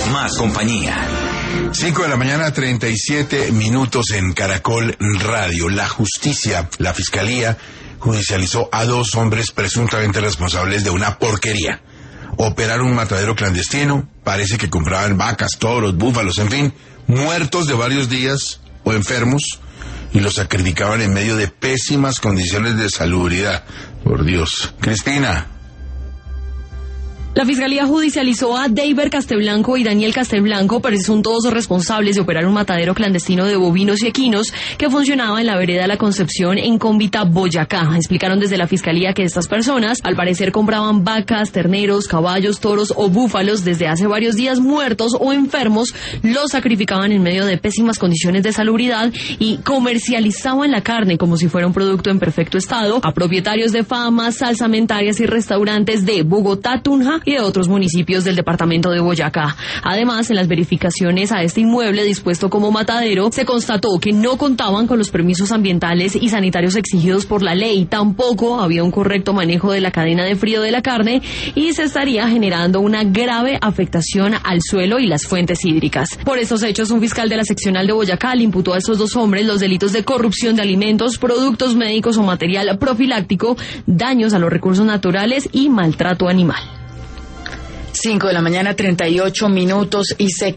más compañía. 5 de la mañana, 37 minutos en Caracol Radio. La justicia, la fiscalía, judicializó a 2 hombres presuntamente responsables de una porquería. Operaron un matadero clandestino, parece que compraban vacas, toros, búfalos, en fin, muertos de varios días o enfermos, y los sacrificaban en medio de pésimas condiciones de salubridad. Por Dios. Cristina. La Fiscalía judicializó a Deiber Castelblanco y Daniel Castelblanco, presuntos responsables de operar un matadero clandestino de bovinos y equinos que funcionaba en la vereda La Concepción en Cómbita, Boyacá. Explicaron desde la Fiscalía que estas personas, al parecer, compraban vacas, terneros, caballos, toros o búfalos desde hace varios días muertos o enfermos, los sacrificaban en medio de pésimas condiciones de salubridad y comercializaban la carne como si fuera un producto en perfecto estado a propietarios de famas, salsamentarias y restaurantes de Bogotá, Tunja y de otros municipios del departamento de Boyacá. Además, en las verificaciones a este inmueble dispuesto como matadero, se constató que no contaban con los permisos ambientales y sanitarios exigidos por la ley. Tampoco había un correcto manejo de la cadena de frío de la carne y se estaría generando una grave afectación al suelo y las fuentes hídricas. Por estos hechos, un fiscal de la seccional de Boyacá le imputó a estos 2 hombres los delitos de corrupción de alimentos, productos médicos o material profiláctico, daños a los recursos naturales y maltrato animal. 5 de la mañana, 38 minutos y se